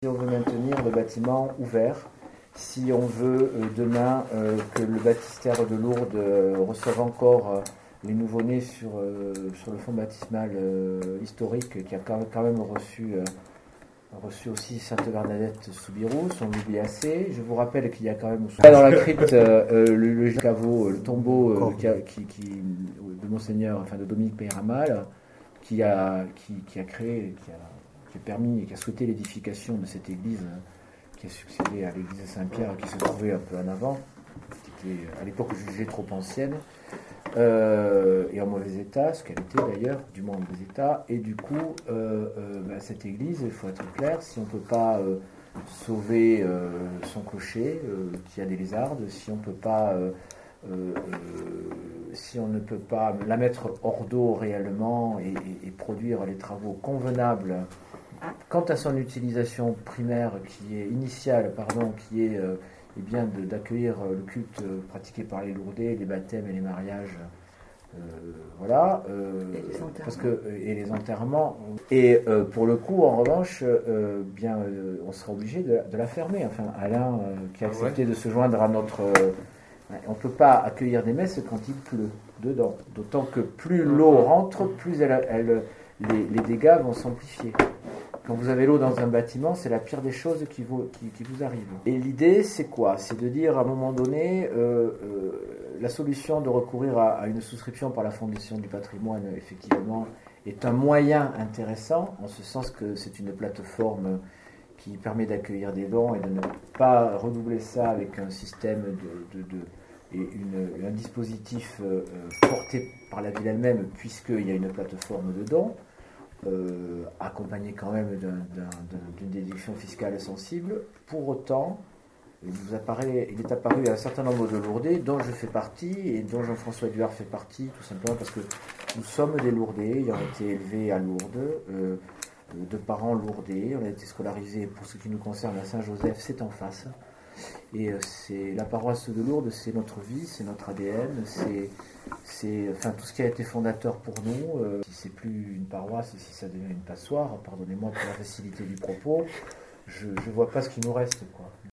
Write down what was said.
Si on veut maintenir le bâtiment ouvert, si on veut demain que le baptistère de Lourdes reçoive encore les nouveau-nés sur le fonds baptismal historique qui a quand même reçu aussi Sainte Bernadette Soubirous, on l'oublie assez. Je vous rappelle qu'il y a quand même dans la crypte le caveau, le tombeau de Monseigneur, enfin de Dominique Peyramal, qui a créé, qui a permis et qui a souhaité l'édification de cette église qui a succédé à l'église de Saint-Pierre qui se trouvait un peu en avant, qui était à l'époque jugée trop ancienne et en mauvais état, ce qu'elle était d'ailleurs, du moins en mauvais état. Et du coup, cette église, il faut être clair, si on ne peut pas sauver son clocher qui a des lézardes, si on ne peut pas la mettre hors d'eau réellement et produire les travaux convenables quant à son utilisation primaire, initiale, qui est bien d'accueillir le culte pratiqué par les Lourdais, les baptêmes et les mariages, voilà, et les enterrements. Et pour le coup, en revanche, on sera obligé de la fermer. Enfin, Alain, qui a accepté de se joindre à notre... on ne peut pas accueillir des messes quand il pleut dedans. D'autant que plus l'eau rentre, plus les dégâts vont s'amplifier. Quand vous avez l'eau dans un bâtiment, c'est la pire des choses qui vous arrive. Et l'idée, c'est quoi? C'est de dire, à un moment donné, la solution de recourir à une souscription par la Fondation du patrimoine, effectivement, est un moyen intéressant, en ce sens que c'est une plateforme qui permet d'accueillir des dons et de ne pas redoubler ça avec un système un dispositif porté par la ville elle-même, puisqu'il y a une plateforme de dons. Accompagné quand même d'une déduction fiscale sensible. Pour autant, il est apparu à un certain nombre de Lourdais, dont je fais partie et dont Jean-François Édouard fait partie, tout simplement parce que nous sommes des Lourdais, ayant été élevés à Lourdes, de parents Lourdais. On a été scolarisés, pour ce qui nous concerne, à Saint-Joseph, c'est en face. Et la paroisse de Lourdes, c'est notre vie, c'est notre ADN, c'est tout ce qui a été fondateur pour nous. Si c'est plus une paroisse, si ça devient une passoire, pardonnez-moi pour la facilité du propos, je vois pas ce qui nous reste, quoi.